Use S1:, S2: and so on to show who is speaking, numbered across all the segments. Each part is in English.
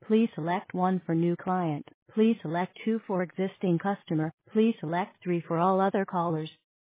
S1: Please select 1 for new client. Please select 2 for existing customer. Please select 3 for all other callers.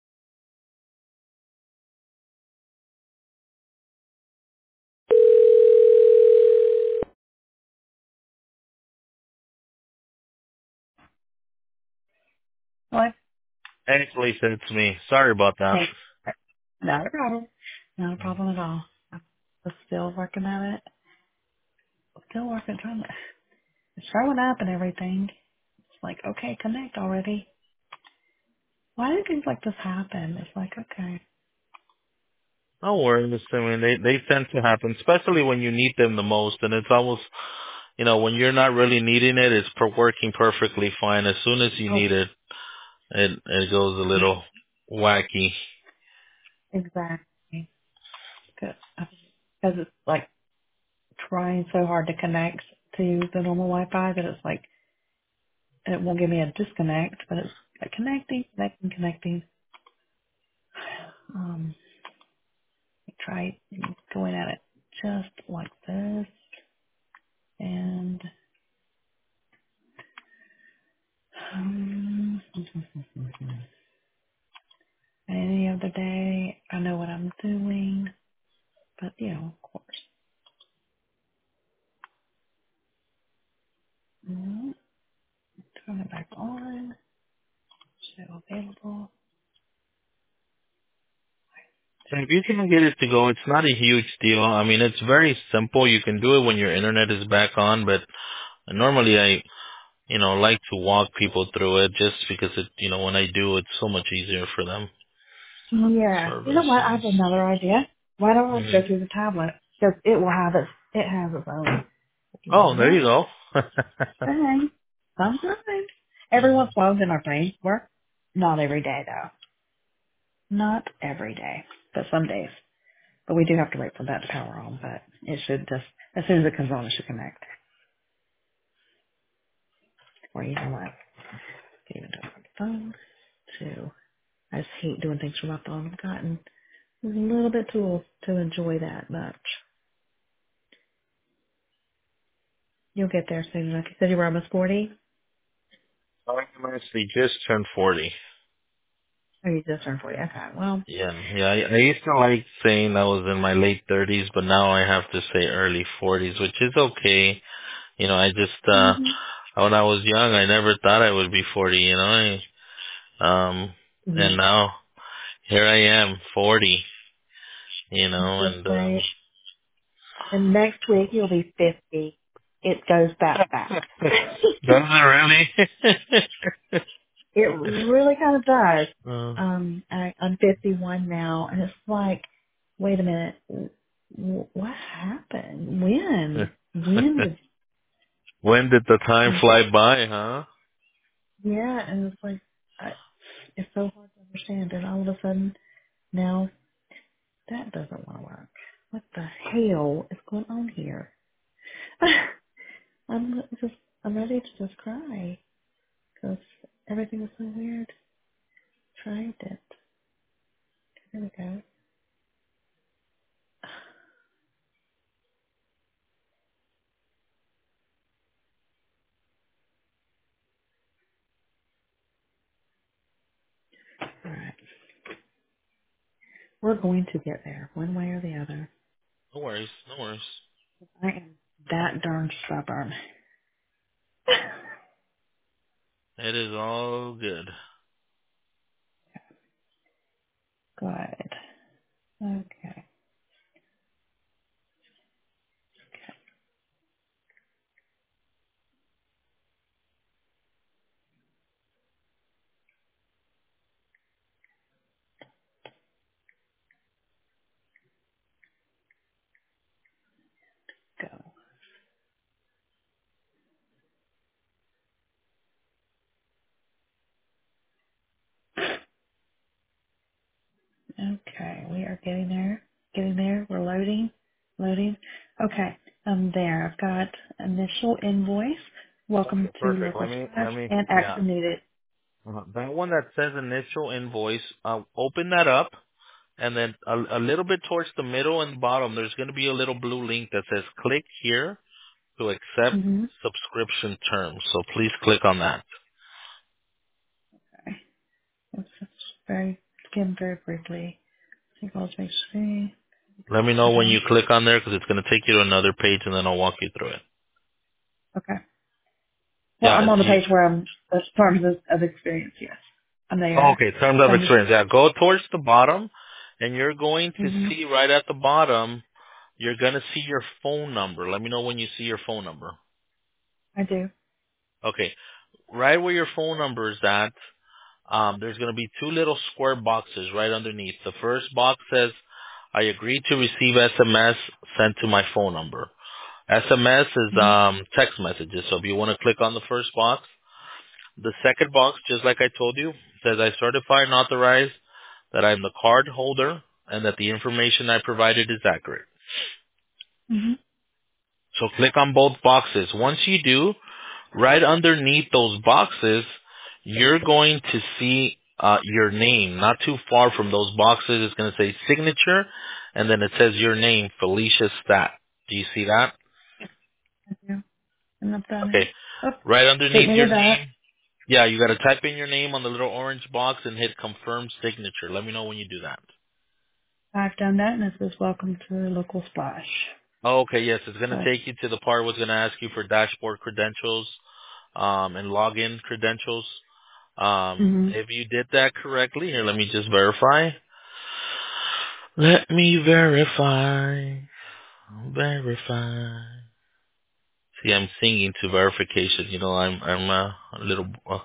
S1: What?
S2: Hey, Lisa, it's me. Sorry about that.
S1: Hey, not a problem. Not a
S2: Mm.
S1: problem at all. I'm still working at it. Still working, trying to, it's showing up and everything. It's like, okay, connect already. Why do things like this happen? It's like, okay.
S2: No worries. I mean, they tend to happen, especially when you need them the most. And it's almost, when you're not really needing it, it's working perfectly fine. As soon as you
S1: Oh,
S2: need it, it goes a
S1: yeah,
S2: little wacky.
S1: exactly. Because it's like trying so hard to connect to the normal Wi-Fi that it's like, it won't give me a disconnect, but it's like connecting. Um, try going at it just like this, and um, any other day, I know what I'm doing, but of course, mm, turn it back on, show available.
S2: And if you can get it to go, it's not a huge deal. I mean, it's very simple. You can do it when your internet is back on, but normally I, like to walk people through it just because when I do, it's so much easier for them.
S1: Yeah, you know what? I
S2: Services.
S1: have another idea. Why don't I
S2: Mhm.
S1: go through the tablet? Because it will have it has its own
S2: Oh, there you
S1: little
S2: go.
S1: thing. Sometimes, every
S2: Mhm.
S1: once in a while, then our brains work. Not every day though. Not every day, but some days. But we do have to wait for that to power on, but it should just, as soon as it comes on, it should connect. Or you know what? Even do it from the phone, too. I just hate doing things from my phone. I've gotten a little bit too old to enjoy that much. You'll get there soon enough. You said you were almost 40?
S2: I actually just turned 40.
S1: Or you just turned 40? Okay, well.
S2: Yeah. I used to like saying I was in my late 30s, but now I have to say early 40s, which is okay. I just
S1: Hmm.
S2: when I was young, I never thought I would be 40.
S1: Yeah.
S2: And now here I am, 40.
S1: Just
S2: And
S1: say, and next week you'll be 50. It goes that fast.
S2: does it really?
S1: It really kind of does.
S2: uh,
S1: I'm 51 now, and it's like, wait a minute, what happened? When did?
S2: when did the time fly by, huh?
S1: Yeah, and it's like, it's so hard to understand. And all of a sudden, now that doesn't want to work. What the hell is going on here? I'm just, I'm ready to just cry because everything is so weird. Tried it. There we go. All right. We're going to get there, one way or the other.
S2: No worries, no worries.
S1: I am that darn stubborn.
S2: It is all good.
S1: Good. Okay. Go. Okay. We are getting there. Getting there. We're loading. Loading. Okay. I'm there. I've got initial invoice. Welcome
S2: Okay,
S1: to
S2: perfect.
S1: local slash and
S2: Yeah.
S1: action needed.
S2: That one that says initial invoice, open that up, and then a little bit towards the middle and bottom, there's going to be a little blue link that says click here. to accept
S1: Mm-hmm.
S2: subscription terms. So please click on that.
S1: Okay. Let's just skim very briefly. Take all space free.
S2: Let me know when you
S1: Okay.
S2: click on there because it's going to take you to another page and then I'll walk you through it.
S1: Okay. Well,
S2: Yeah.
S1: I'm on the page where I'm the terms of experience. Yes, I'm there.
S2: Okay, terms of
S1: So I'm just.
S2: experience. Yeah, go towards the bottom and you're going to
S1: Mm-hmm.
S2: see right at the bottom, you're going to see your phone number. Let me know when you see your phone number.
S1: I do.
S2: Okay, right where your phone number is at, there's going to be two little square boxes right underneath. The first box says, I agree to receive SMS sent to my phone number. SMS is
S1: Mm-hmm.
S2: text messages. So if you want to click on the first box, the second box, just like I told you, says I certify and authorize that I'm the card holder and that the information I provided is accurate.
S1: Mm-hmm.
S2: So click on both boxes. Once you do, right underneath those boxes, you're going to see your name. Not too far from those boxes, it's going to say signature, and then it says your name, Felicia Stat. Do you see that?
S1: I do. And I've done
S2: Okay.
S1: it. Oh,
S2: Right
S1: take
S2: underneath
S1: me to
S2: your
S1: that.
S2: name, yeah, you got to type in your name on the little orange box and hit confirm signature. Let me know when you do that.
S1: I've done that, and it says welcome to local splash.
S2: Oh, okay, yes, it's going to
S1: But.
S2: take you to the part where it's going to ask you for dashboard credentials and login credentials.
S1: Mm-hmm.
S2: If you did that correctly, here, let me just verify. Let me verify. Verify. See, I'm singing to verification. You know, I'm a little.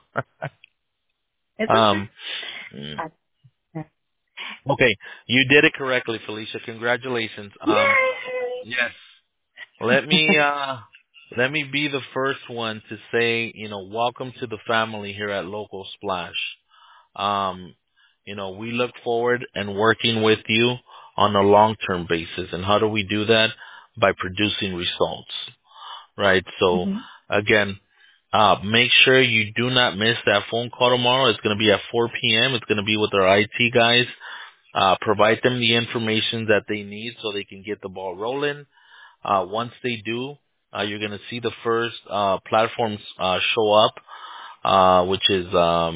S1: It's
S2: Um.
S1: okay. I,
S2: Okay, you did it correctly, Felicia. Congratulations. Yes. Let me
S1: Yay!
S2: let me be the first one to say, welcome to the family here at Local Splash. Um, we look forward and working with you on a long-term basis. And how do we do that? By producing results, right? So
S1: mm-hmm.
S2: again, make sure you do not miss that phone call tomorrow. It's going to be at 4 p.m. It's going to be with our IT guys. Provide them the information that they need so they can get the ball rolling. Once they do, you're going to see the first platforms show up, which is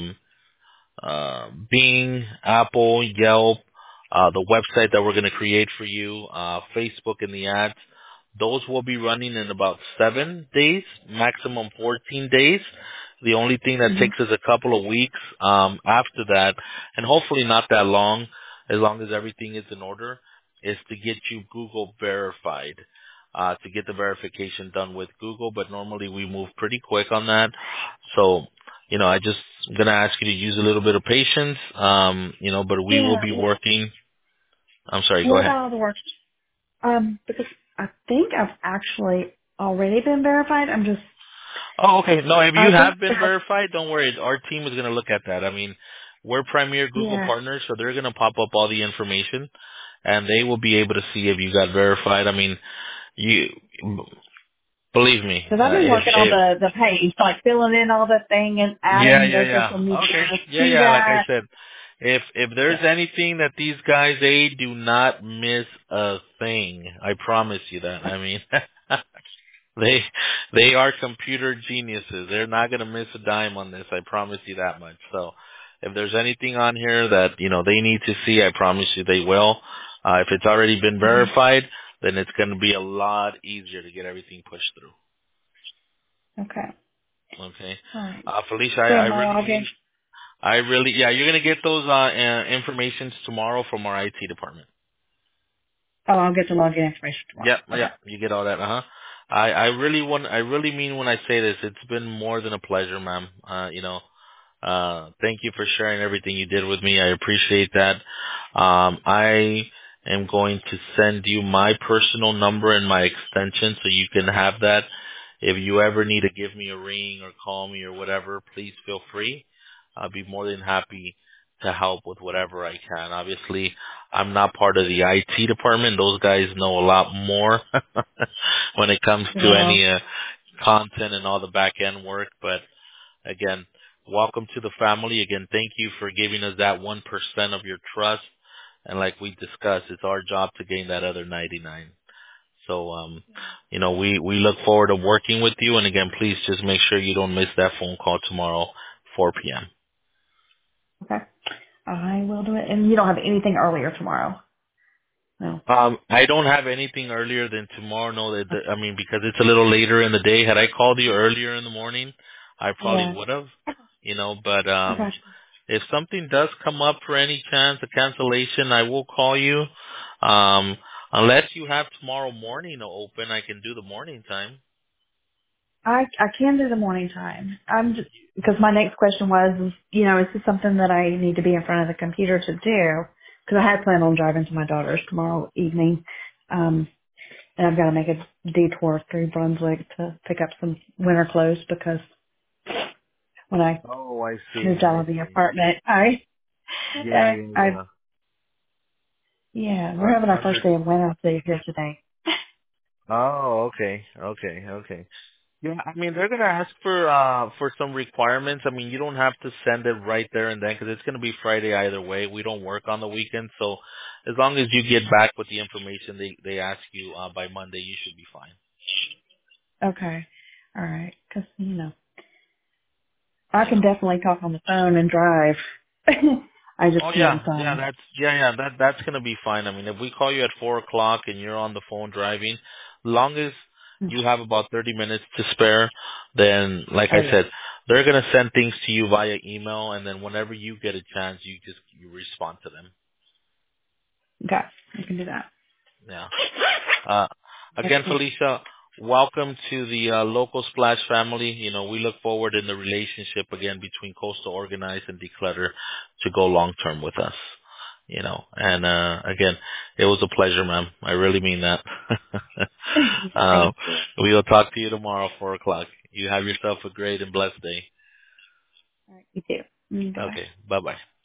S2: Bing, Apple, Yelp, the website that we're going to create for you, Facebook and the ads. Those will be running in about 7 days, maximum 14 days. The only thing that
S1: Mm-hmm.
S2: takes us a couple of weeks after that, and hopefully not that long, as long as everything is in order, is to get you Google verified, to get the verification done with Google. But normally we move pretty quick on that. So I just I'm gonna ask you to use a little bit of patience. But we will
S1: Yeah.
S2: be working. I'm sorry. Go
S1: What
S2: ahead.
S1: about all the work? Because I think I've actually already been verified. I'm just.
S2: Oh, okay. No, if
S1: I
S2: you
S1: think
S2: have been
S1: that.
S2: verified, don't worry. Our team is gonna look at that. I mean, we're premier Google
S1: Yeah.
S2: partners, so they're gonna pop up all the information, and they will be able to see if you got verified. I mean, you believe me.
S1: Because I've been working on
S2: If
S1: the page, like filling in all the thing and
S2: Yeah,
S1: adding
S2: yeah,
S1: the social
S2: yeah.
S1: media
S2: Okay. Yeah,
S1: to
S2: yeah. Like I
S1: that.
S2: said, if there's
S1: Yeah.
S2: anything that these guys they do not miss a thing. I promise you that. I mean, they they are computer geniuses. They're not gonna miss a dime on this. I promise you that much. So, if there's anything on here that they need to see, I promise you they will. If it's already been
S1: hmm
S2: verified, then it's gonna be a lot easier to get everything pushed through.
S1: Okay.
S2: Okay.
S1: All right.
S2: Felicia,
S1: So
S2: I
S1: my
S2: really
S1: login.
S2: mean yeah, you're gonna get those informations tomorrow from our IT department.
S1: Oh, I'll get the login information tomorrow.
S2: Yep,
S1: Okay.
S2: yep, you get all that, I really mean when I say this, it's been more than a pleasure, ma'am. Thank you for sharing everything you did with me. I appreciate that. I am going to send you my personal number and my extension so you can have that. If you ever need to give me a ring or call me or whatever, please feel free. I'll be more than happy to help with whatever I can. Obviously, I'm not part of the IT department. Those guys know a lot more when it comes to
S1: Well,
S2: any content and all the back end work, but again, welcome to the family. Again, thank you for giving us that 1% of your trust. And like we discussed, it's our job to gain that other 99. So, we look forward to working with you. And again, please just make sure you don't miss that phone call tomorrow, 4 p.m.
S1: Okay. I will do it. And you don't have anything earlier tomorrow? No.
S2: I don't have anything earlier than tomorrow. No,
S1: Okay.
S2: I mean, because it's a little later in the day. Had I called you earlier in the morning, I probably
S1: Yeah.
S2: would have, but
S1: Gotcha.
S2: if something does come up for any chance, a cancellation, I will call you. Unless you have tomorrow morning open, I can do the morning time.
S1: I can do the morning time. I'm just because my next question was, is this something that I need to be in front of the computer to do? Because I had planned on driving to my daughter's tomorrow evening, and I've got to make a detour through Brunswick to pick up some winter clothes because when I
S2: Oh, I see.
S1: moved out
S2: I
S1: of the
S2: see.
S1: apartment,
S2: Yeah, yeah, yeah.
S1: yeah, we're having our first
S2: Under.
S1: day of winter here today.
S2: Oh, okay, okay, okay. Yeah, I mean they're gonna ask for some requirements. I mean you don't have to send it right there and then because it's gonna be Friday either way. We don't work on the weekend, so as long as you get back with the information they ask you by Monday, you should be fine.
S1: Okay, all right, because I can definitely talk on the phone and drive. I just
S2: Oh
S1: can't.
S2: yeah, that's gonna be fine. I mean if we call you at 4 o'clock and you're on the phone driving, long as you have about 30 minutes to spare, then like
S1: Oh
S2: I
S1: yeah,
S2: said, they're gonna send things to you via email, and then whenever you get a chance, you respond to them.
S1: okay, I can do that.
S2: Yeah. Uh, again,
S1: Excellent.
S2: Felicia, welcome to the local Splash family. We look forward in the relationship again between Coastal Organize and Declutter to go long term with us. And again, it was a pleasure, ma'am. I really mean that. uh,
S1: Thank you.
S2: we will talk to you tomorrow, 4 o'clock. You have yourself a great and blessed day.
S1: All right, you too. Bye bye.
S2: Okay. Bye bye.